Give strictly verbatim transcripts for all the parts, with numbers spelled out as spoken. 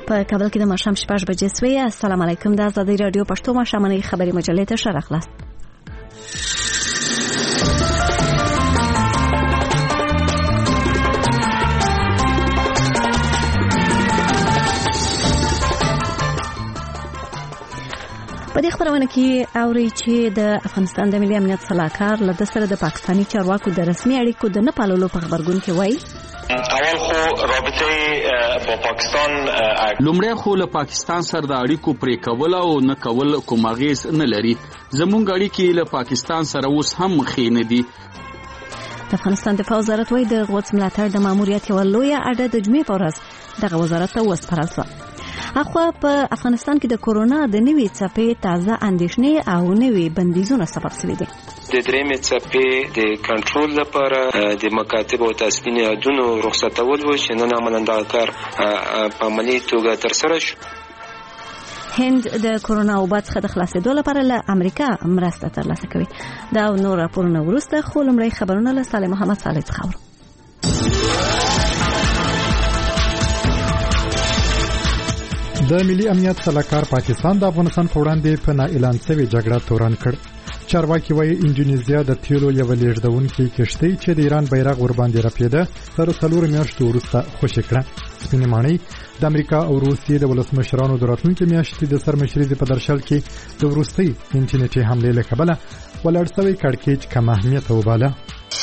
په کابل کې د ماښام شپږ بجې سوې. السلام علیکم. د ازادي رادیو پښتو ماښامنۍ خبري مجلې ته ښه راغلاست. په دې خبرونه کې اوري چې د افغانستان د ملي امنیت صلاحکار له د سره د پاکستاني چارواکو د رسمي اړیکو د نه پاللو په خبرګون کې وایي اول خو رابطه با پاکستان لومړی خو له پاکستان سره د اړیکو پرې کول او نه کول کوم اغیز نه لري. زموږ اړیکې له پاکستان سره اوس هم ښې نه دي. د افغانستان دفاع وزارت وایي د قدس ملاتړ د ماموریت یوه لویه اډه د جمعې په ورځ دغه وزارت ته وسپارل شوه. اخوا په افغانستان کې د کورونا د نوې څپې تازه اندېښنې او نوې بندیزونه سبب شوي دي. د درېمې څپې د کنټرول لپاره د مکاتب او تاسیسي نهادونو رخصتول و چې نن عملاً دغه کار په عملي توګه ترسره شو. هند د کورونا وبا څخه د خلاصېدو لپاره له امریکا مرسته ترلاسه کوي. دا او نور راپورونه وروسته، خو لومړی خبرونه له صالح محمد صالح څخه اورو. د ملي امنیت صلاحکار پاکستان د افغانستان په وړاندې په نااعلان شوې جګړه تورن کړ. چارواکي وایي انډونیزیا د تیلو یو لیږدونکي کشتۍ چې د ایران بیرغ ور باندې رپېده تر څلور میاشتو وروسته خوشي کړه. سپینې ماڼۍ د امریکا او روسیې د ولسمشرانو د راتلونکي میاشتې د سرمشرۍ په درشل کې د وروستۍ انټرنیټي حملې له کبله ولاړ شوی کړکېچ کم اهمیته وباله.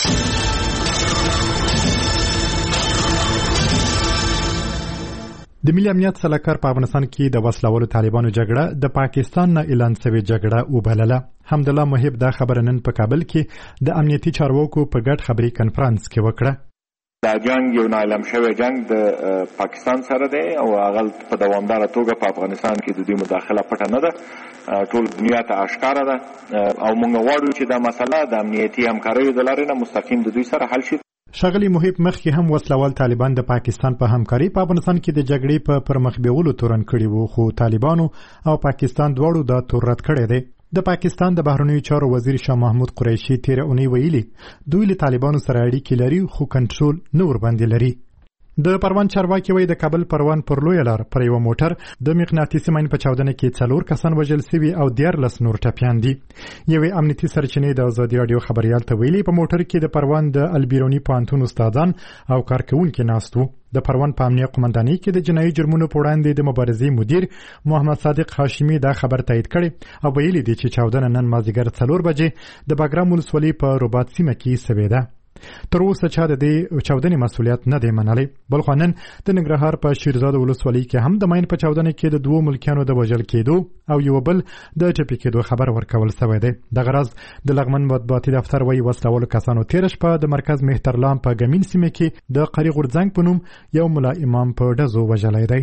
د ملي امنیت صلاحکار په افغانستان کې د وسلوالو طالبانو جګړه د پاکستان نه اعلان شوې جګړه وبلله. حمدالله محب دا خبره نن په کابل کې د امنیتي چارواکو په ګډ خبري کنفرانس کې وکړه. دا جنگ یو نااعلان شوی جنگ د پاکستان سره دی او هغه په دوامداره توګه په افغانستان کې د دې مداخله پټه نه ده، ټول دنیا ته اشکاره ده او موږ غواړو چې دا مسله د امنیتي همکاریو د لارې نه مستقیم د دوی سره حل شي. ښاغلي محب مخکې هم وسلوال طالبان د پاکستان په همکاري په افغانستان کې د جګړې په پرمخ بیولو تورن کړي وو، خو طالبانو او پاکستان دواړو دا تور رد کړی دی. د پاکستان د بهرنیو چارو وزیر شاه محمود قریشي تیر اونۍ ویلي دوی له طالبانو سره اړیکې لري خو کنټرول نه ور باندې لري. د پروان چارواکي وایي د کابل پروان پر لویه لار پر یو موټر د مقناطیسي ماین په چاودنه کې څلور کسان وژل شوي او دیارلس نور ټپیان دي. یوې امنیتي سرچینې د ازادي راډیو خبریال ته ویلي په موټر کې د پروان د البیروني پوهنتون استادان او کارکوونکي ناست وو. د پروان په امنیه قومندانۍ کې د جنایي جرمونو په وړاندې د مبارزې مدیر محمد صادق هاشمي دا خبر تایید کړي او ویلي دي چې چاودنه نن مازدیګر څلور بجې د باګرام ولسوالۍ په رباط سیمه کې شوې ده. تر اوسه چا د دې چاودنې مسؤلیت نه دی منلی. بل خو نن د ننګرهار په شیرزاد ولسوالۍ کې هم د ماین په چاودنه کې د دوو ملکیانو د وژل کېدو او یو بل د ټپي کېدو خبر ورکول شوی دی. دغه راز د لغمن مطبوعاتي دفتر وایي وسلوالو کسانو تېره شپه د مرکز مهترلام په ګمین سیمه کې د قری غورځنګ په نوم یو ملا امام په ډزو وژلی دی.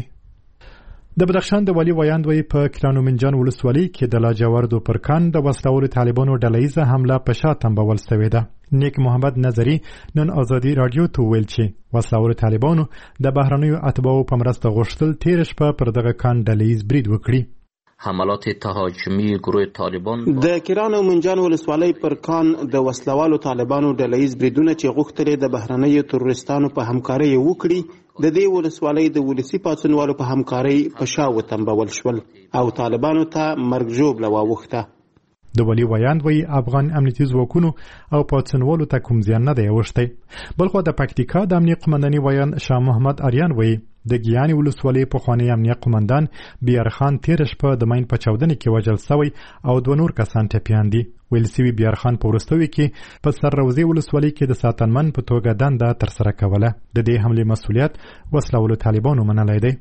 د بدخشان د والي ویاند وایي په کلانو منجان ولسوالۍ کې د لاجوردو پر کان د وسلوالو طالبانو ډلهیزه حمله په شا تنبول شوې ده. نیک محمد نظری نن ازادي رادیو ته ویل چې وسلوالو طالبانو د بهرنیو اتباعو په مرسته غوښتل تېره شپه پر دغه کان ډلهیز برید وکړي. حملات تهاجمی گروه طالبان د کیران او منجان ولسوالۍ پر کان د وسلوالو طالبانو ډلهیز بریدونه چې غوښتل د بهرنیو تروریستانو په همکارۍ وکړي د دې ولسوالۍ د ولسی پاتونوالو په همکارۍ په شا وتنبول شول او طالبانو ته مرګ ژوبله واوښته. د والي ویاند وایي افغان امنیتي ځواکونو او پاتونوالو ته کوم زیان نه دی اوښتی. بلخو د پکتیکا د امنیه قومندانۍ ویاند شاه محمد اریان وایي د ګیانې ولسوالۍ پخوانی امنیه قومندان بیارخان تېره شپه د ماین په چاودنې کې وژل شوی او دوه نور کسان ټپیان دي. ویل شوي بیارخان په وروستیو کې په سر روضې ولسوالۍ کې د ساتنمن په توګه دنده ترسره کوله. د دې حملې مسؤلیت وسلوالو طالبانو منلی دی.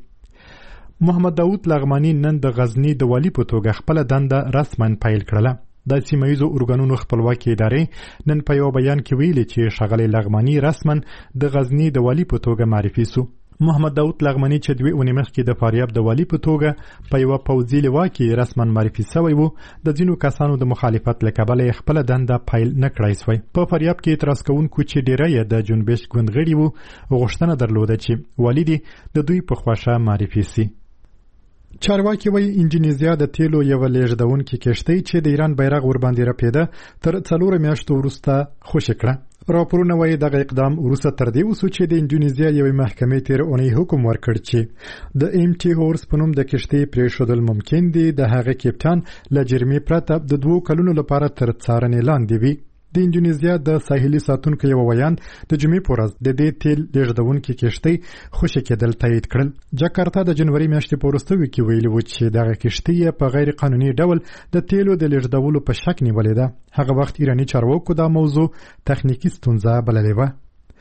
محمد داود لغمانی نن د غزنی د والی په توګه خپل دنده رسما پیل کړله. د سیمایزو ارګانونو خپلواکي ادارې نن په یو بیان کې ویلي چې ښاغلی لغمانی رسما د غزنی د والی په توګه معرفي سو. محمد داود لغمانی چې دوی اونۍ مخکې د فاریاب د والی په توګه په یوه پوځي لوا کې رسما معرفي سوی وو، د ځینو کسانو د مخالفت له کبله یې خپله دنده پیل نه کړی سوی. په فاریاب کې اعتراض کوونکو چې ډیری یې د جنبش ګوند غړي وو غوښتنه درلوده چې والی دې د دوی په خوښه معرفي سي. چارواکي وایي انډونیزیا د تیلو یو لیږدونکي کشتۍ چې د ایران بیرغ ور باندې رپېده تر څلور میاشتو وروسته خوشي کړه. راپورونه وايي دغه اقدام وروسته تر دې وسو چې د انډونیزیا یوې محکمې تیر اونۍ حکم ورکړ چې د ایم ټي هورس په نوم د کشتۍ پرېښودل ممکن دي د هغه کپټان له جرمې پرته د دوو کلونو لپاره تر څارنې لاندې وي. د انډونیزیا د ساحلي ساتونکو یو ویان د جمعې په ورځ د دې تیل لیږدونکې کشتۍ خوشي کېدل تایید کړل. جاکارتا د جنوري میاشتې په وروستیو کې ویلي و چې دغه کشتۍ یې په غیر قانوني ډول د تیلو د لیږدولو په شک نیولې ده. هغه وخت ایراني چارواکو دا موضوع تخنیکی ستونزه بللې وه.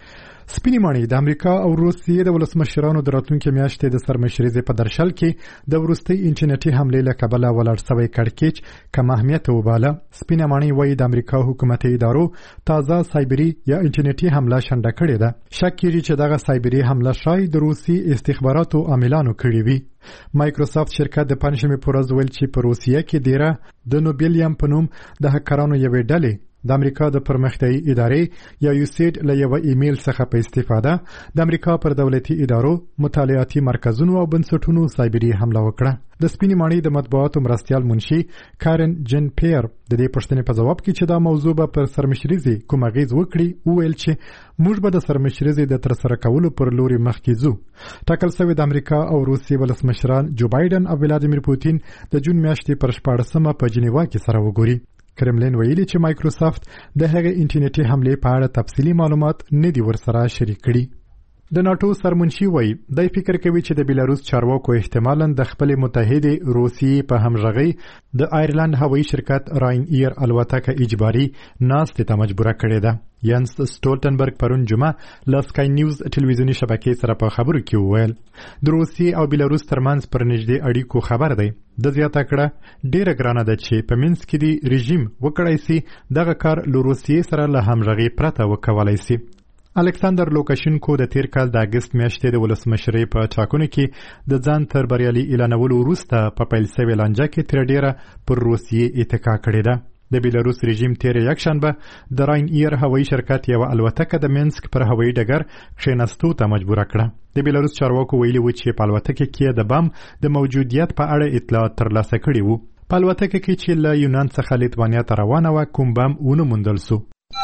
سپینې ماڼۍ د امریکا او روسیې د ولسمشرانو د راتلونکي میاشتې د سرمشریزې په درشل کې د وروستۍ انټرنیټي حملې له کبله ولاړ سوی کړکېچ کم اهمیته وباله. سپینې ماڼۍ وایي د امریکا حکومتي ادارو تازه سایبري یا انټرنیټي حمله شنډه کړې ده. شک کېږي چې دغه سایبري حمله شاید د روسي استخباراتو عاملانو کړې وي. مایکروسافت شرکت د پنځشنبې په ورځ ویل چې په روسیه کې دیره د نوبیلیام په نوم د هکرانو یوې ډلې د امریکا د پرمختیايي ادارې یا یوسیډ له یو ایمیل څخه په استفاده د امریکا پر دولتي ادارو، مطالعاتي مرکزونو او بنسټونو سایبري حمله وکړه. د سپینې ماڼۍ د مطبوعاتو مرستیال منشي کارن جن پیر د دې پوښتنې په جواب کې چې دا موضوع به پر سرمشریزي کوم اغیز وکړي وویل چې موږ به د سرمشریزي د ترسره کولو پر لوري مخکې ځو. ټاکل شوی د امریکا او روسیې ولسمشران جو بایدن او ولادیمیر پوتین د جون میاشتې پر شپاړسمه په جنیوا کې سره وګوري. کرملین ویلي چې مایکروسافت د هغه انټرنیټي حملې په اړه تفصیلي معلومات نه دي ورسره شریک کړي. د ناتو سرمنشي وایي دای فکر کوي چې د بیلاروس چارواکو احتمالاً د خپل متحده روسیې په همغږۍ د آیرلند هوایي شرکت راین ایر الوتکه اجباري ناستې ته مجبوره کړې ده. یانس سټولټنبرګ پرون جمعه له سکای نیوز ټلویزیونی شبکې سره په خبرو کې وویل د روسیې او بیلاروس ترمنځ پر نږدې اړیکو خبر دی. د زیاته کړه ډیره ګرانه ده چې په منځ کې دی رژیم وکړای سي دغه کار له روسیې سره له همغږۍ پرته وکولای سي. الکساندر لوکاشینکو د تیر کال د اگست میاشتې د ولسمشرۍ په ټاکنو کې د ځان تر بریالي اعلانولو وروسته په پیل شوې لانجه کې تر ډیره پر روسیې اتکا کړې ده. د بیلاروس رژیم تیر یکشنبه د راین ایر هوایي شرکت یو الوتکه د مینسک پر هوایي ډګر کښېناستو ته مجبوره کړه. د بیلاروس چارواکو ویلي و چې په الوتکه کې د بم د موجودیت په اړه اطلاعات ترلاسه کړي وو. په الوتکه کې چې له یونان څخه لیتوانیا ته روانه وه کوم بم ونه موندل سو.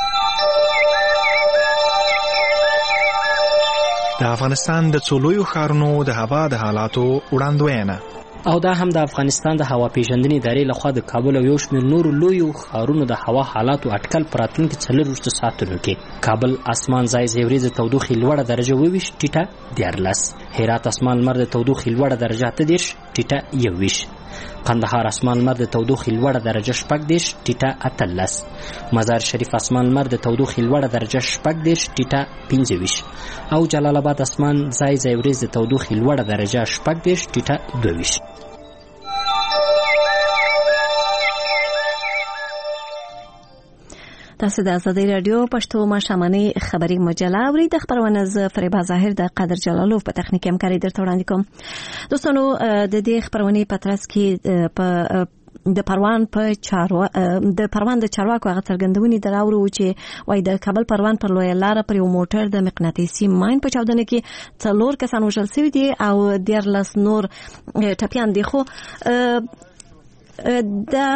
د افغانستان د څو لویو ښارونو د هوا د حالاتو وړاندوینه او دا هم د افغانستان د هوا پیژندنې ادارې لخوا د کابل او یو شمېر نورو لویو ښارونو د هوا حالاتو اټکل په راتلونکي څلرویشتو ساعتونو کې. کابل اسمان ځای ځای وریځې تودوخې لوړه درجه اووه ټیټه دیارلس، هرات اسمان لمر د تودوخې لوړه درجه اته دېرش ټیټه یوویشت، قندهار اسمان لمر د تودوخې لوړه درجه شپږ دېرش ټیټه اتلس، مزار شریف اسمان لمر د تودوخې لوړه درجه شپږ دېرش ټیټه پنځه ویشت او جلال آباد اسمان ځای ځای وریځې د تودوخې لوړه درجه شپږ دېرش ټیټه دوه ویشت. تاسو د آزادۍ رادیو پښتو ماښامنۍ خبري مجله اورئ. د خبرونه ز فریبا ظاهر د قادر جلالوف په تخنیکي همکاري درته وړاندې کوم. دوستانو د دې خبرونې په ترڅ کې په د پروان په چاروا د پروان د چارواکو هغه څرګندونې دراوړو چې وای د کابل پروان پر لوی لار پر یو موټر د مقناطیسي ماین په چاودنه کې څلور کسان وژل شوي دي او دیارلس نور ټپیان دي. خو د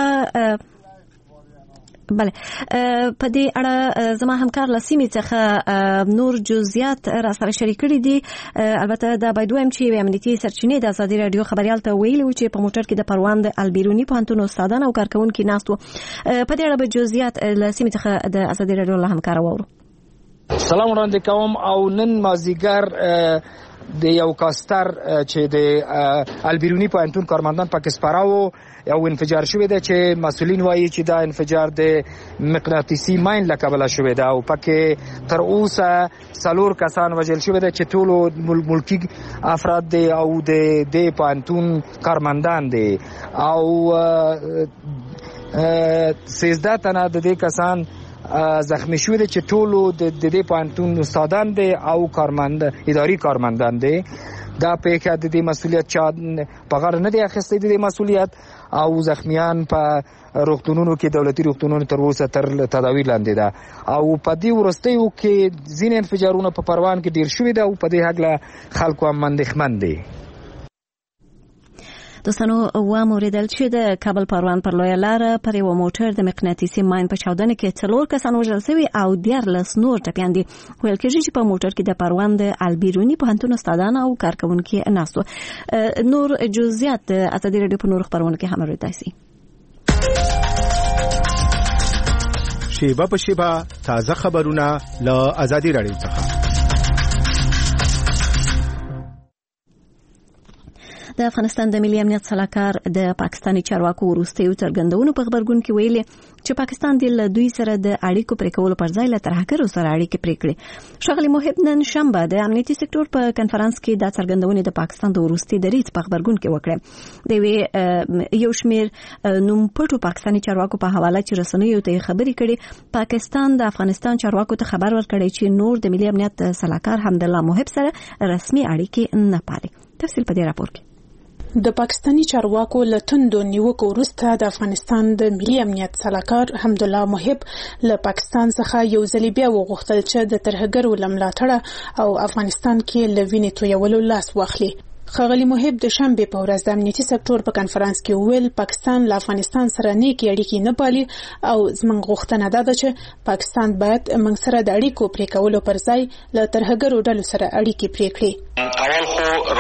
بله په دې اړه زما همکار له سیمې څخه نور جزئیات را سره شریک کړي دي. البته دا باید وایم چې امنیتي سرچینې د آزادۍ رادیو خبریال ته ویلي و چې په موټر کې د پروان د البیروني پوهنتون استادان او کارکونکي ناست وو. په دې اړه به جزئیات له سیمې څخه د آزادۍ رادیو له همکار واورو. سلام وړاندې کوم. او نن مازدیګر د یو کاستر چې د البیروني پوهنتون کارمندان پکې سپراو یو انفجار شوی دی چې مسؤلین وایي چې دا انفجار د مقناطیسي ماین له کبله شوی دی او پکې تر اوسه څلور کسان وژل شوي دي چې ټولو ملکي افراد دي او د دې پوهنتون کارمندان دي او سیزده تنه د دې کسان زخمی شوی دي چې ټولو د دې پوهنتون استادان دي او کارمند اداري کارمندان دي. دا پیښه د دې مسؤلیت چا په غاړه نه دی اخیستی د دې مسؤلیت او زخمیان په روغتونونو کې دولتي روغتونونو تر اوسه تر تداوی لاندې ده او په دې وروستیو کې ځینې انفجارونه په پروان کې ډیر شوي ده او په دې هکله خلکو هم اندېښمن دي. دوستانو واوریدل چې د کابل پروان پر لویه لاره پر یو موټر د مقناطیسي ماین په چاودنه کې څلور کسان وژل شوي او دیارلس نور ټپیان دي. ویل کېږي چې په موټر کې د پروان د البیروني پوهنتون استادان او کارکونکي ناست وو. نور جزئیات د ازادي راډیو په نور خبرونه کې هم اورېدای شئ. شیبه په شیبه تازه خبرونه له ازادي راډیو څخه. د افغانستان د ملي امنیت سلاکار د پاکستاني چارواکو وروستیو څرګندونو په خبرګون کې ویلي چې پاکستان د دوی سره د اړیکو پرې کولو پر ځای له ترهګرو سره اړیکې پرې کړې. ښاغلي محب نن شنبه د امنیتي سکتور په کنفرانس کې د څرګندونې د پاکستان د وروستي دریځ په خبرګون کې وکړه. د وی یو شمیر نوم پټو پاکستاني چارواکو په حواله چې رسنیو ته خبرې کړي، پاکستان د افغانستان چارواکو ته خبر ورکړی چې نور د ملي امنیت سلاکار حمدالله محب سره رسمي اړیکې نه پالي. تفصیل په دې راپور کې. د پاکستاني چارواکو له توندو نیوکو وروسته د افغانستان د ملي امنیت سلاکار حمدالله محب له پاکستان څخه یو ځل بیا وغوښتل چې د ترهګرو له ملاتړه او افغانستان کې له وینې تویولو لاس واخلي. ښاغلي محب د شنبه په ورځ د امنیتي سکتور په کنفرانس کې ویل پاکستان له افغانستان سره نیکې اړیکې نه پالي او زموږ غوښتنه ده چې پاکستان باید موږ سره د اړیکو پرې کولو پر ځای له ترهګرو ډلو سره اړیکې پرې کړي. اول خو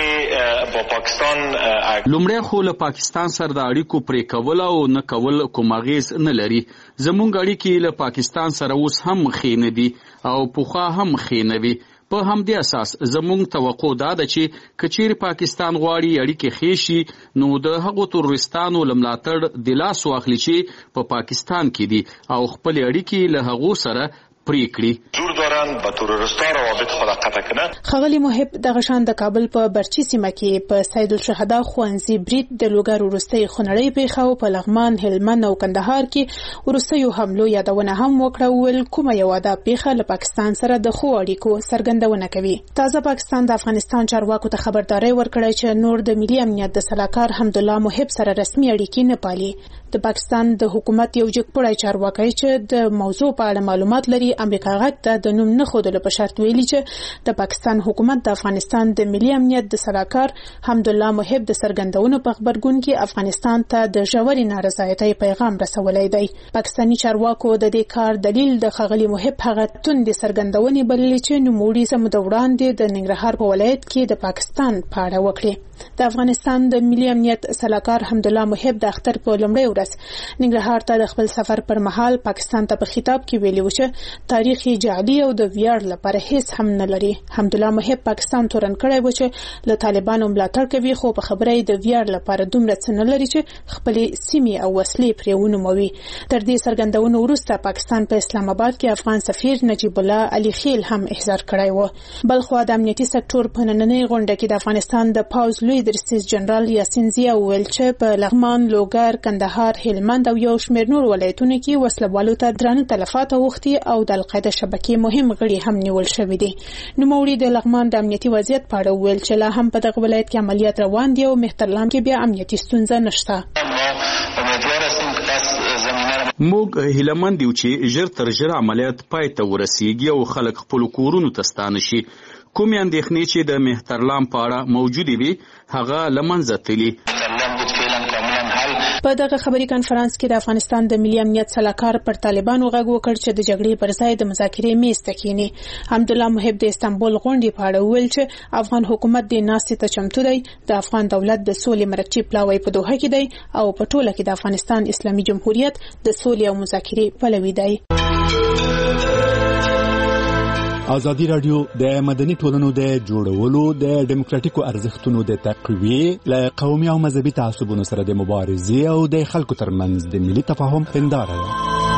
رابطه با پاکستان لومړی خو له پاکستان سره د اړیکو پرې کول او نه کول کوم اغیز نه لري. زموږ اړیکې له پاکستان سره اوس هم ښې نه دي او پخوا هم ښې نه وي. په همدې اساس زموږ توقع دا ده چې کچیر پاکستان غواړي اړیکې ښې شي نو د هغو تروریستانو له ملاتړ د لاس واخلي چې په پاکستان کې دي او خپل اړیکې له هغو سره پرې کړي. جور دارن با تروریستا روابط خود قطع کنه. ښاغلي محب دغه شان د کابل په برچی سیمه کې په سید الشهدا خوانزي برید د لوګر وروستي خنړی پیښو په لغمان، هلمند او کندهار کې وروستیو حملو یادونه هم وکړه. ول کومه یو ده پیښه له پاکستان سره د خو اړیکو څرګندونه کوي. تازه پاکستان د افغانستان چارواکو ته خبرداري ورکړه چې نور د ملي امنیت د سلاکار حمدالله محب سره رسمي اړیکې نه پالي. د پاکستان د حکومت یو جګپړی چارواکي چې د موضوع په اړه معلومات لري امریکا غږ ته د نوم نه ښودلو په شرط ویلي چې د پاکستان حکومت د افغانستان د ملي امنیت د سلاکار حمدالله محب د څرګندونو په خبرګون کې افغانستان ته د ژورې نارضایتۍ پیغام رسولی دی. پاکستاني چارواکو د دې کار دلیل د ښاغلي محب هغه توندې څرګندونې بللې چې نوموړي زموږ د وړاندې د ننګرهار په ولایت کې د پاکستان په اړه وکړې. د افغانستان د ملي امنیت سلاکار حمدالله محب د اختر په لومړۍ ورځ ننګرهار ته د خپل سفر پر مهال پاکستان ته په خطاب کې ویلي و چې تاریخ جعلي او د ویاړ لپاره هیڅ هم نه لري. حمدالله محب پاکستان تورن کړی و چې له طالبانو ملاتړ کوي خو په خبره د ویاړ لپاره دومره څه نه لري چې خپلې سیمې او وسلې پرې ونوموي. تر دې څرګندونو وروسته پاکستان په اسلام آباد کې افغان سفیر نجیب الله علي خیل هم احضار کړی و. بلخو د امنیتي سکتور په نننۍ غونډه کې د افغانستان د پاوز لوی درستیز جنرال یاسین زیا ویل چې په لغمان، لوګر، کندهار، هلمند او یو شمېر نور ولایتونو کې وسلوالو ته درانه تلفات اوښتي او د القاعده شبکې مهم غړي هم نیول شوي دي. نوموړي د لغمان د امنیتي وضعیت په اړه ویل چې لا هم په دغه ولایت کې عملیات روان دي او مهترلام کې بیا امنیتي ستونزه نشته. موږ هیلهمند یو چې ژر تر ژره عملیات پای ته ورسیږي او خلک خپل کورونو ته ستانه شي. کومې اندېښنې چې د مهترلام په اړه موجودې وي هغه له منځه تللي. په دغه خبري کانفرنس کې د افغانستان د ملي امنیت سلاکار پر طالبانو غږ وکړ چې د جګړې پر ځای د مذاکرې میز ته کېني. حمدالله محب د استانبول غونډې په اړه ویل چې افغان حکومت د ناستې ته چمتو دی، د افغان دولت د سولې مرکچی پلاوی په دوحه کې دی او په ټوله کې د افغانستان اسلامي جمهوریت د سولې او مذاکرې پلوی دی. ازادي راډیو د مدني ټولنو د جوړولو د ډیموکراټیکو ارزښتونو د تقویې له قومي او مذهبي تعصبونو سره د مبارزې او د خلکو ترمنځ د ملي تفاهم هنداره ده.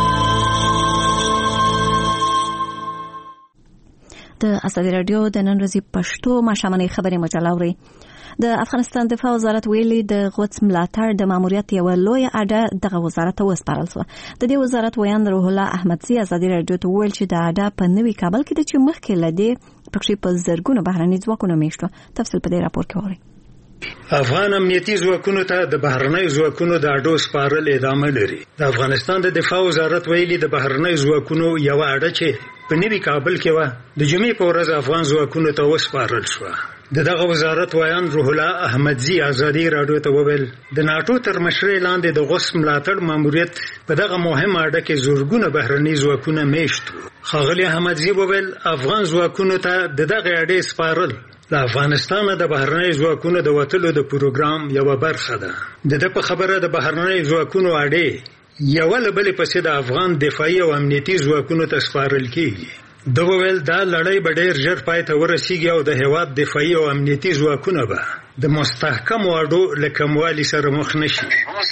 د ازادي راډیو د نن ورځې پښتو ماښامنۍ خبري مجله اوري. د افغانستان دفاع وزارت ویلي د غوڅ ملاتړ د ماموریت یو لوی اډه دغه وزارت ته وسپارل شو. د دې وزارت ویاند روح الله احمدزي ازادي راډیو ته ویل چې د اډه په نوي کابل کې د چې مخکې لدی پکې په زرګونو بهرني ځواکونه میشته. تفصیل په دې راپور کې اوري. افغان امنیتي ځواکونو ته د بهرنۍ ځواکونو د اډو سپارل ادامه لري. د افغانستان د دفاع وزارت ویلي د بهرنۍ ځواکونو یو اډه چې په نوي کابل کې و د جمعې په ورځ افغان ځواکونو ته وسپارل شو. د دغه وزارت وایان روح الله احمدزي ازادي راډیو ته وویل د ناتو تر مشرۍ لاندې د غوث ملاتړ ماموریت په دغه مهمه اډه کې زورګونه بهرني ځواکونه میشت. ښاغلي احمدزي وویل افغان ځواکونو ته د دغه اډې سپارل د افغانستان د بهرني ځواکونو د وټلو د پروګرام یو برخه ده. د دې په خبره د بهرني ځواکونو اډې یو له بلې پسې د افغان دفاعي او امنیتي ځواکونو ته سپارل کیږي. د وویل دا لړۍ به ډېر ژر پای ته ورسیږي او د هیواد دفاعي او امنیتي ځواکونه به د مستحکمو اډو له کموالي سره مخ نشي.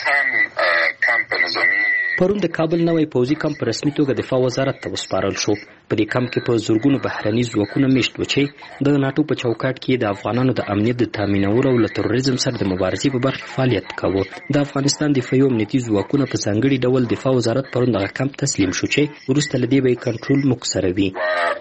پرون د کابل نوی پوځي کمپ په رسمي توګه دفاع وزارت ته وسپارل شو. په دې کمپ کې په زورګونو بهرني ځواکونه میشت و چې د ناتو په چوکاټ کې د افغانانو د امنیت د تامینولو او له تروریزم سره د مبارزې په برخه فعالیت کاوه. د افغانستان دفاعي او امنیتي ځواکونه په ځانګړي ډول دفاع وزارت پرون دغه کمپ تسلیم شو چې وروسته له دې به کنټرول مکسره وي.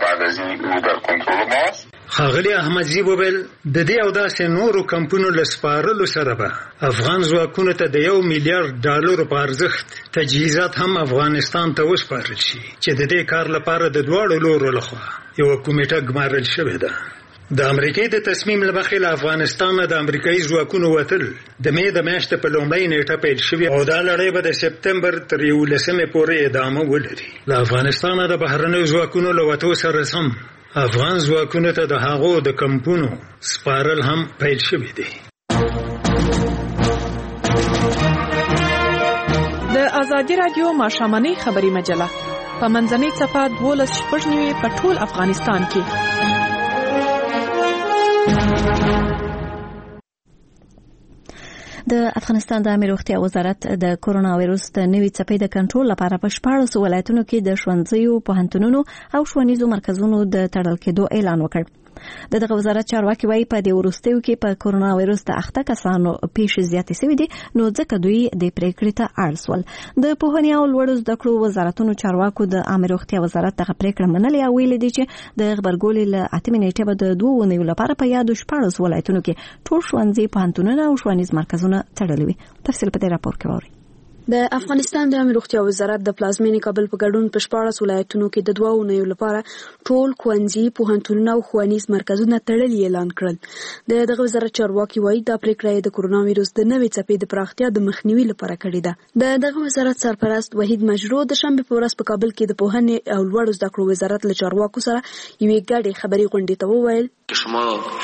ښاغلي احمدزي وویل د دې او داسې نورو کمپونو له سپارلو سره به افغان ځواکونو ته د یو میلیارډ ډالرو په ارزښت تجهیزات هم افغانستان ته وسپارل شي چې د دې کار لپاره د دواړو لورو لخوا یوه کمیټه ګمارل شوې ده. د امریکای د تصمیم له مخې له افغانستانه د امریکایي ځواکونو وتل د مې د میاشتې په لومړۍ نیټه پیل شوې او دا لړۍ به د سپتمبر تر یولسمې پورې ادامه ولري. له افغانستانه د بهرنیو ځواکونو له وتو سره سم افغان ځواکونو ته د هغو د کمپونو سپارل هم پیل شوي دي. د ازادي راډیو ماښامنۍ خبري مجله په منځنۍ صفحه دولس شپږ نوي په ټول افغانستان کې. د افغانستان د عامه روغتیا وزارت د کورونا وایروس د نوې څپې د کنټرول لپاره په شپاړس ولایتونو کې د ښوونځیو، پوهنتونونو او ښوونیزو مرکزونو د تړل کېدو اعلان وکړ. د دغه وزارت چارواکي وایي په دې وروستیو کې په کورونا وایروس د اخته کسانو پیښې زیاتې شوې دي، نو ځکه دوی د پریکړې ته اړ شول. د پوهنې او لوړو زده کړو وزارتونو چارواکو د عامه روغتیا وزارت دغه پریکړه منلې او ویلي دي چې د غبرګولې له اتمې نیټې به د دوه اونیو لپاره په یادو شپاړس ولایتونو کې ټول ښوونځي، پوهنتونونه او ښوونیز مرکزونه تړلي وي. تفصیل په دې راپور کې واورئ. د افغانستان د عامه روغتیا وزارت د پلازمینې کابل په ګډون په شپاړس ولایتونو کې د دوه اونیو لپاره ټول ښوونځي، پوهنتونونه او ښوونیز مرکزونه تړلي اعلان کړل. د دغه وزارت چارواکي وایي دا پریکړه د کورونا وایروس د نوې څپې د پراختیا د مخنیوي لپاره کړې ده. د دغه وزارت سرپرست وحید مجرو د شنبه په ورځ په کابل کې د پوهنې او لوړو زده کړو وزارت له چارواکو سره یوې ګډې خبري غونډې ته وویل شما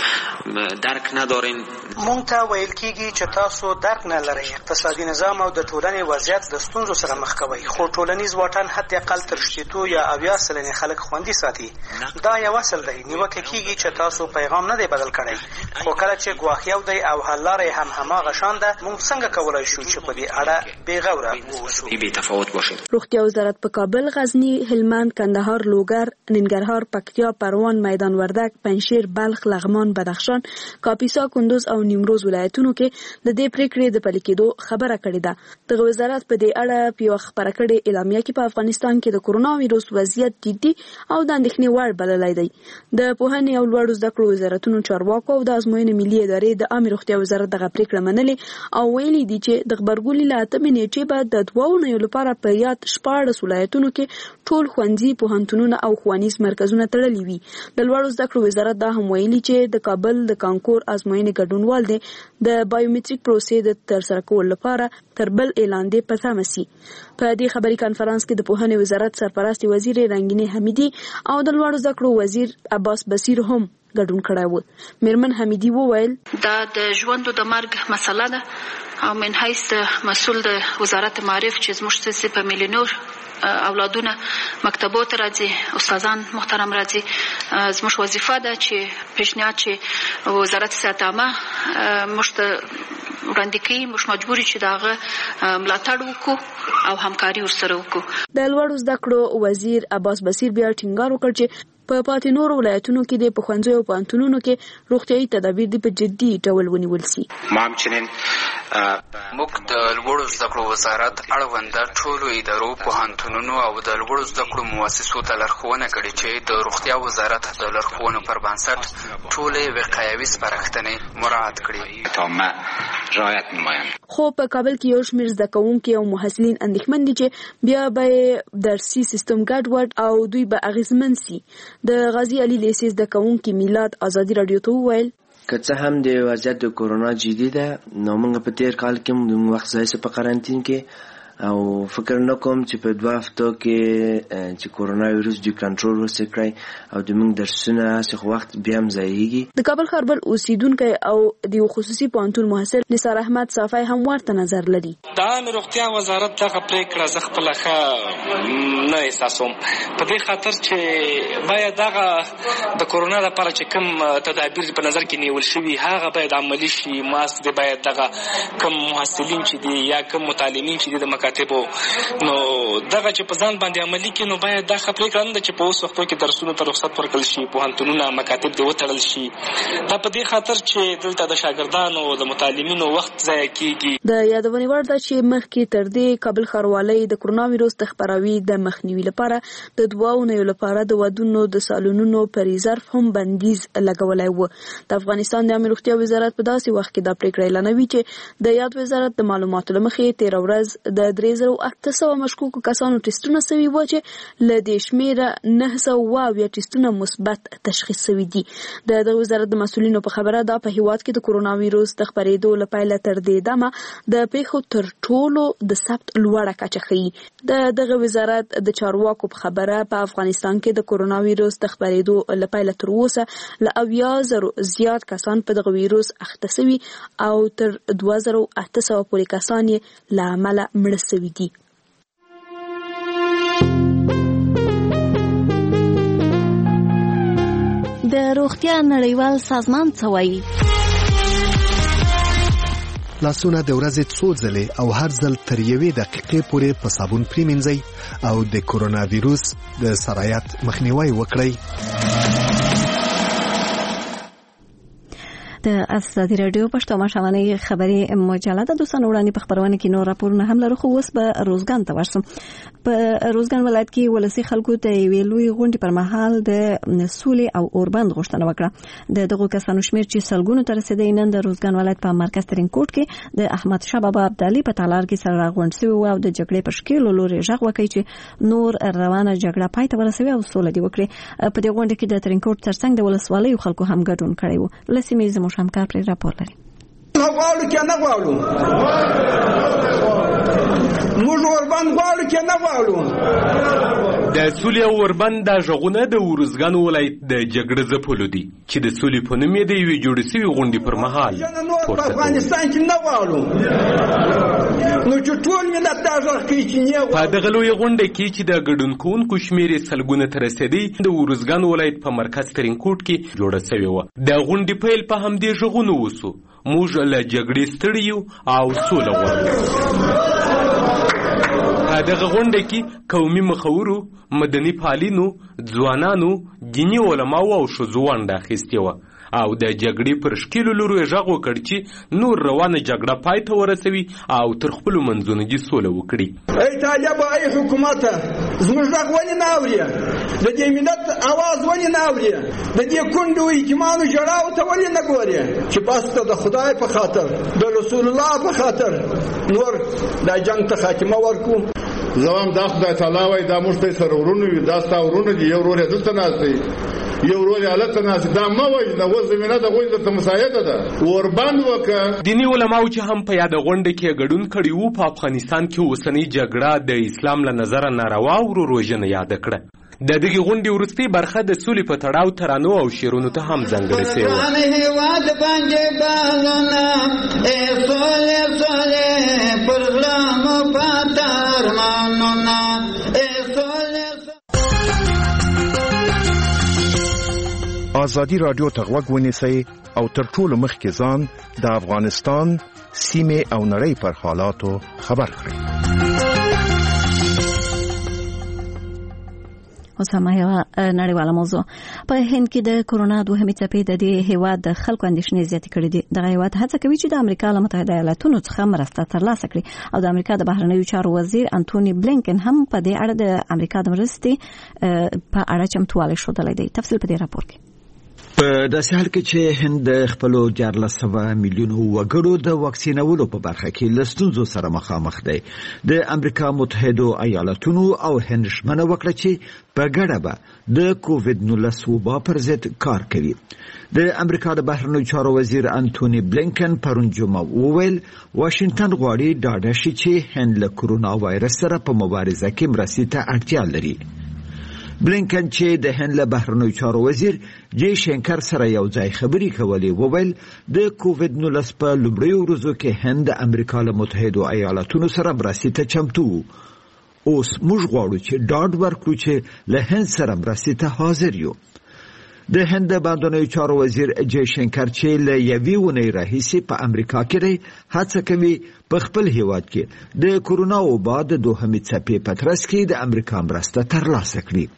درک ندارین. مونږ ته ویل کیږي چې تاسو درک نه لرئ. اقتصادي نظام او د ټولنې وضعیت د ستونزو سره مخ کوي، خو ټولنیز واټن حتی اقل تر شپېتو یا اویا سلنې خلک خوندي ساتي. دا یو اصل دی. نیوکه کیږي چې تاسو پیغام نه دی بدل کړی، خو کله چې ګواښ یو دی او حل لارې هم هماغه شان ده، مونږ څنګه کولی شو چې په دې اړه بې غوره واوسو؟ بې تفاوت باشیم. روغتیا وزارت په کابل، غزنی، هلمند، کندهار، لوګر، ننګرهار، پکتیا، پروان، میدان وردګ، پنجشیر، بلخ، لغمان، بدخشان، کاپیسا، کندوز او نیمروز ولایتونو کې د دې پریکړې د پلي کېدو خبره کړې ده. دغه وزارت په دې اړه په یوه خبره کړې اعلامیه کې په افغانستان کې د کورونا وایروس وضعیت جدي او د اندېښنې وړ بللی دی. د پوهنې او لوړو زده کړو وزارتونو چارواکو او د ازموینې ملي ادارې د عامه روغتیا وزارت دغه پریکړه منلې او ویلي دي چې د غبرګولي له اتمې نیټې به د دوه اونیو لپاره په یاد شپاړس ولایتونو کې ټول ښوونځي، پوهنتونونه او ښوونیز مرکزونه تړلي وي. د لوړو زده کړو وزارت دا هم ویلي چې د کابل د کانکور ازموینې ګډونوال دي د بایومټریک پروسې د ترسره کولو لپاره تر بل اعلان دی په تمه سي. په دې خبري کانفرنس کې د پوهنې وزارت سرپرست وزیر رنگینې حمیدي او د لوړو زده کړو وزیر عباس بصیر هم ګډون کړی و. میرمن حمیدي وویل دا د ژوند د مرګ مسله ده او من حیث مسول د وزارت معارف چې زموږ په میلیونور اولادونه مکتبو ته راځي، استادان محترم راځي، زموږ وظیفه ده چې پیشنهاد چې وزارت صحت عامه موږ ته وړاندې کوي، موږ مجبور یو چې دغه ملاتړ وکړو او همکاري ورسره وکړو. د لوړو زده کړو وزیر عباس بصیر بیا ټینګار وکړ چې په پاتې نورو ولایتونو کې د پوهنځیو او پوهنتونونو کې روغتیايي تدابیر د په جدي ډول ونیول سي. ما همچنین موږ د لوړو زده کړو وزارت اړونده ټولو ادارو، پوهنتونونو او د لوړو زده کړو مؤسسو ته لارښوونه کړې چې د روغتیا وزارت د لارښوونو پر بنسټ ټولې وقایوي سپارښتنې مراعات کړي. خو په کابل کې یو شمېر زده کوونکي او محصلین اندېښمن دي چې بیا به درسي سیستم ګډوډ او دوی به اغېزمن سي. د غازي علي لیسې زده کوونکي میلاد ازادي راډیو ته وویل که څه هم د وضعیت د کورونا جدي ده نو موږ په تیر کال کې موږ وخت ځای په قرنټین کې او فکر نه کوم چې په دوه هفتو کې چې کورونا وایرس د کنټرول وسکړي او د موږ درسونه څخه وخت بیا هم ځایږي. د کابل خربل اوسیدونکو او د خصوصي پوهنتون محصل نثار احمد صافی هم ورته نظر لري. د عامه روغتیا وزارت دغه پریکړه زه خپل ښه نه احساسوم په دې خاطر چې باید دغه د کورونا لپاره چې کوم تدابیر په نظر کې نیول شوي هغه باید عملي شي. ماسک د باید دغه کوم محصلین چې دي یا کوم متعلمین چې دي د مکاتبو نو دغه چې په ځان باندې عملي کې نو باید دا خبرې کړم چې په اوس وخت کې درسونو ته رخصت ورکړل شي پوهنتونونه مکاتب دې وتړل شي دا په دې خاطر چې دلته د شاګردانو د متعلمینو وخت ضایع کیږي. د یادونې وړ ده چې مخکې تر دې کابل ښاروالۍ د کرونا وایرس د خپراوي د مخنیوي لپاره د دوه اونیو لپاره د ودونو د سالونونو پر ریزرف هم بندیز لګولای و. د افغانستان د عامه روغتیا وزارت په داسې وخت کې دا پریکړه اعلانوي چې د یاد وزارت د معلوماتو لمخې تیر ورځ د درې زره اته سوه مشکوکو کسانو ټیسټونه سوي و چې له دې شمیره نه سوه اویا ټیسټونه مثبت تشخیص سوي دي. د دغه وزارت د مسؤلینو په خبره دا په هیواد کې د کورونا وایرس د خپرېدو له پیله تر دې دمه د پیښو تر ټولو د ثبت لوړه کچه ښیي. د دغه وزارت د چارواکو په خبره په افغانستان کې د کورونا وایرس د خپرېدو له پیله تر اوسه له اویا زرو زیات کسان په دغه وایرس اخته سوي او تر دوه زره اته سوه پورې کسان یې له امله مړه سوي دي. د روغتیا نړیوال سازمان څه وایي؟ لاسونه د ورځې څو ځلې او هر ځل تر یوې دقیقې پورې په صابون پریمنځئ او د کورونا وایرس د سرایت مخنیوي وکړئ. د ازادي رادیو پښتو مشاورې خبري مجله د دوستانو وړاندې په خبرونه کې نور راپورونه هم لرو خو اوس به روزګان ته ورسم. په روزګان ولایت کې ولسی خلکو ته یوې لوی غونډې پر مهال د سولې او اوربند غوښتنه وکړه. د دغو کسانو شمیر چې سلګونو ته رسیدي نن د روزګان ولایت په مرکز ترینکوټ کې د احمد شاه بابا ابدالي په تالار کې سره راغونډ شوی او د جګړې په شکل لوري ژغ وکړي چې نور روانه جګړه پای ته ورسوي او سولې دی وکړي. په دې غونډه کې د ترینکوټ ترڅنګ د ولسوالۍ خلکو هم ګډون کړی و. لسمې زموږ همکار پرې راپور لري. غواړو کې نه غواړو موږ اوربند غواړو کې نه غواړو. د سولې او اوربند د ژغونه د ورزګان ولایت د جګړې ځپلو دي چې د سولې په نوم یې د یوې جوړې شوې غونډې پر مهال په افغانستان کې نه غواړو نو چې ټول ملت دا ژغ کوي چې نه غواړو. په دغه لویه غونډه کې چې د ګډون کوونکو شمېر یې سلګونه ته رسېدی د ورزګان ولایت په مرکز ترینکوټ کې جوړه شوې وه. د غونډې پیل په همدې ژغونو وسو. موږ له جګړې ستړي یو او سوله غواړو. په دغه غونډه کې قومي مخورو، مدني فعالینو، ځوانانو، دیني علماو او ښځو ونډه اخیستې وه او د جګړې پر شکیلو لورو یې غږ وکړ چې نور روانه جګړه پای ته ورسوي او تر خپلو منځونو دې سوله وکړي. ای طالبه ای حکومته زموږ غږ ولې نه اوري؟ د دې ملت اواز ولې نه اوري؟ د دې کونډو یتیمانو ژړاو ته ولې نه ګوري چې بس ته د خدای په خاطر د رسول الله په خاطر نور دا جنگ ته خاتمه ورکو. زوام دا خدای تعالی وای دا موږ ته سره ورونو وي دا ستا ورونو دي یو ورور یې دلته ناست دی یو ورور یې هلته ناست دا مه وایي د اوس زمینه د غونډې درته مساعده ده وربند وکړه. دیني علماو چې هم په یاده غونډه کې ګډون کړي وو په افغانستان کې اوسنۍ جګړه د اسلام له نظره ناروا او وروژنه یاده کړه. د دغې غونډې وروستۍ برخه د سولې په تړاو ترانو او شعرونو ته هم ځانګړې شوې وه. ازادي رادیو ته غوږ ونیسئ او تر ټولو مخکې ځان د افغانستان سیمې او نړۍ پر حالاتو خبر کړئ. اوس هم یوه نړیواله موضوع. په هند کې د کورونا دوهمې څپې د دې هیواد د خلکو اندېښنې زیاتې کړې دي. دغه هیواد هڅه کوي چې د امریکا له متحده ایالاتونو څخه مرسته ترلاسه کړي او د امریکا د بهرنیو چارو وزیر انټوني بلینکن هم په دې اړه د امریکا د مرستې په اړه چمتووالی ښودلی دی. تفصیل په دې راپور کې. په داسې حال کې چې هند د خپلو دیارلس سوه میلیونو وګړو د واکسینولو په برخه کې له ستونزو سره مخامخ دی. د امریکا متحدو ایالتونو او هند ژمنه وکړه چې په ګډه به د کووډ نولس وبا پر ضد کار کوي. د امریکا د بهرنیو چارو وزیر انټونی بلینکن پرون جمعه وویل واشنگټن غواړي ډاډه شي چې هند له کرونا وایرس سره په مبارزه کې مرستې ته اړتیا لري. بلینکن چې د هند له بهرنیو چارو وزیر جی شنکر سره یو ځای خبرې کولې وویل د کووډ نولس په لومړیو ورځو کې هند د امریکا له متحدو ایالتونو سره مرستې ته چمتو و. اوس موږ غواړو چې ډاډ ورکړو چې له هند سره مرستې ته حاضر یو. د هند د بهرنیو چارو وزیر جی شنکر چې له یوې اونۍ راهیسې په امریکا کې دی هڅه کوي په خپل هیواد کې د کرونا وبا د دوهمې څپې په ترڅ کې د امریکا مرسته ترلاسه کړي.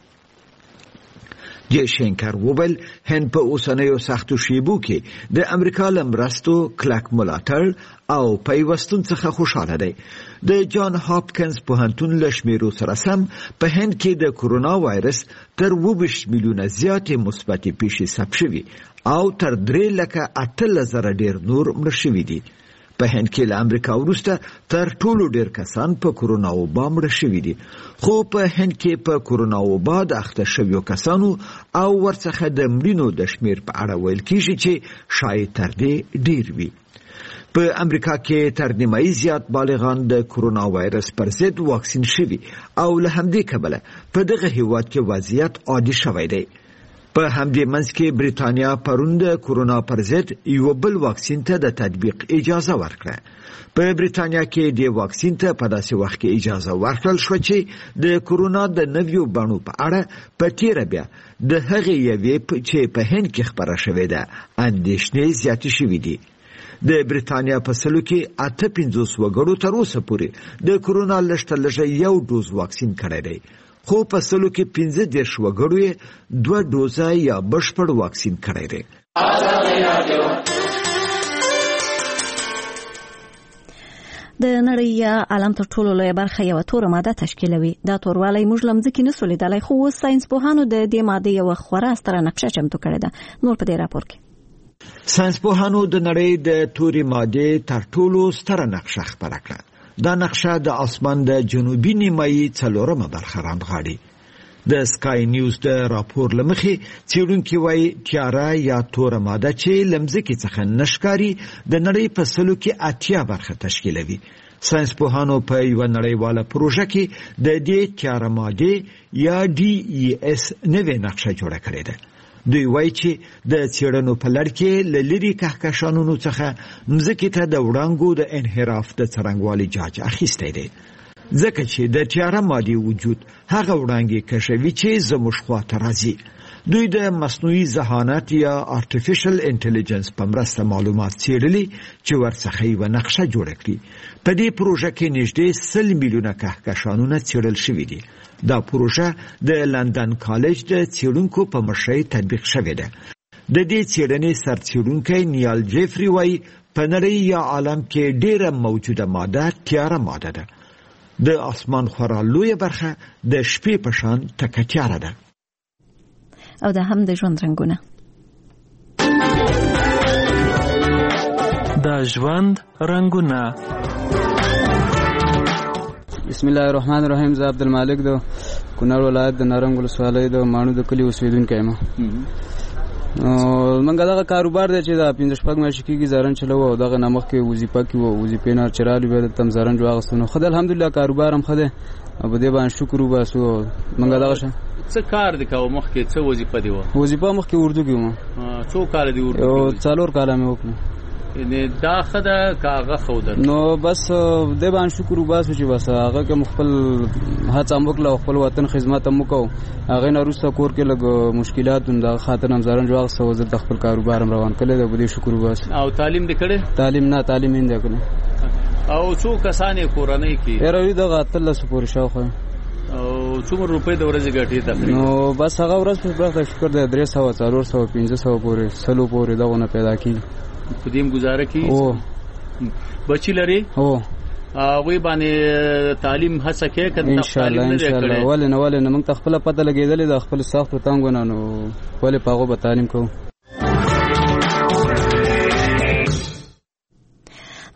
جی شنکر وویل هند په اوسنیو سختو شیبو کې د امریکا له مرستو کلک ملاتړ او پیوستون څخه خوشاله دی. د جان هاپکینز پوهنتون له شمیرو سره سم په هند کې د کرونا وایرس تر اووه ویشت میلیونه زیاتې مثبتې پیښې ثبت شوي او تر درې لکه اتلس زره ډیر نور مړه شوي دي. په هند کې له امریکا وروسته تر ټولو ډیر کسان په کرونا وبا مړه شوي دي. خو په هند کې په کرونا وبا د اخته شویو کسانو او ورڅخه د مړینو د شمیر په اړه ویل کیږي چې شاید تر دې ډیر وي. په امریکا کې تر نیمایي زیات بالغان د کرونا وایرس پر ضد واکسین شوي او له همدې کبله په دغه هیواد کې وضعیت عادي شوی دی. په همدې منځ کې بریتانیا پرون د کرونا پر ضد یو بل واکسین ته د تطبیق اجازه ورکړه. په بریتانیا کې د واکسین ته په داسې وخت کې اجازه ورکړل شو چې د کرونا د نویو بڼو په اړه په تیره بیا د هغې یوې چې په هند کې خپره شوې ده اندېښنې زیاتې شوې دي. د بریتانیا په سلو کې اته پنځوس وګړو تر اوسه پورې د کرونا لږ لږه یو ډوز واکسین کړی دی. خو په سلو کې پنځه دېرش وګړو یې دوه ډوزه یا بشپړ واکسین کړی دی. د نړۍ یا عالم تر ټولو لویه برخه یوه توره ماده تشکیلوي. دا توروالی موږ له مځکې نسو لیدلی، خو اوس ساینسپوهانو د دې مادې یوه خورا ستره نقشه چمتو کړې ده. نور په دې راپور کې ساینسپوهانو د نړۍ د تورې مادې تر ټولو ستره نقشه خپره کړه. دا نقشه د اسمان د جنوبي نیمایي څلورمه برخه رانغاړي. د سکای نیوز د راپور لمخې څېړونکي وایي تیاره یا توره ماده چې له مځکې څخه نه ښکاري د نړۍ په سلو کې اتیا برخه تشکیلوي. ساینسپوهانو په یوه نړیواله پروژه کې د دې تیاره مادې یا ډي ای اس نوې نقشه جوړه کړې ده. دوی وایي چې د څېړنو په لړ کې له لرې کهکشانونو څخه مځکې ته د وړانګو د انحراف د څرنګوالي جاج اخیستی دی، ځکه چې د تیاره مادې وجود هغه وړانګې کشوي چې زموږ خواته راځي. دوی د مصنوعي ذهانت یا آرټیفیشل انټیلیجنس په مرسته معلومات څېړلي چې ورڅخه یوه نقشه جوړه کړي. په دې پروژه کې نږدې سل میلیونه کهکشانونه څېړل شوي دي. دا پروژه د لندن کالج د څېړونکو په مشرۍ تطبیق شوې ده. د دې څېړنې سرڅېړونکی نیال جیفري وایي په نړۍ یا عالم کې ډېره موجوده ماده تیاره ماده ده. د اسمان خورا لویه برخه د شپې په شان تکه تیاره ده. او دا هم د ژوند رنګونه. د ژوند رنګونه. بسم الله الرحمن الرحیم. زه عبدالمالک د کونړ ولایت د نارنګ ولسوالۍ د ماڼو د کلي اوسېدونکی یم. منګه دغه کاروبار دی چې دا پنځه شپږ میاشتې کېږي زرن چلوو او دغه نه مخکې وظیفه کې وه، وظیفې نه چې رالو بیا دلته هم زرن جو اخیستو. نو ښه دی الحمدلله کاروبار هم ښه دی او په دې باندې شکر وباسو. منګه دغه شه څه کار دی کوه مخکې څه وظیفه دی وه؟ وظیفه مخکې اردو کې وم. څو کاله دی اردو؟ یو څلور کاله مې وکړه. دا ښه ده که هغه ښه وده؟ نو بس دې باندې شکر وباسو چې بس هغه کې خپل هڅه هم وکړه او خپل وطن خدمت هم وکړو. هغې نه وروسته کور کې لږ مشکلات هم دغه خاطر هم زرن جو اخیسته او دلته خپل کاروبار هم روان کړی دی. په دې شکر وباسو. او تعلیم دې کړی؟ تعلیم نه تعلیم یې نه کړی. او څو کسان یې کورنۍ کې؟ یاره وي دغه اتلسو پورې شاوخوا. او څومره روپۍ د ورځې ګټې تقریبا؟ نو بس هغه ورځ په برخه شکر دی درې سوه څلور سوه پنځه سوه پورې سلو پورې دغونه پیدا کېږي. په دې هم ګزاره کېږي؟ هو. بچي لري؟ هو. هغوی باندې تعلیم هڅه کوې که انشاءالله انشاءالله. ولې نه ولې نه موږ ته خپله پته لګېدلې ده خپل سختو تنګو نه، نو ولې په هغو به تعلیم کوو.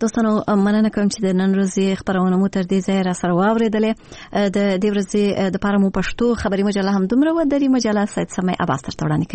دوستانو مننه کوم چې د نن ورځې خبرونه مو تر دې ځای را سره واورېدلې. د دې ورځې د پاره مو پښتو خبري مجله هم دومره و دري مجله سید سمې عباس تر وړاندې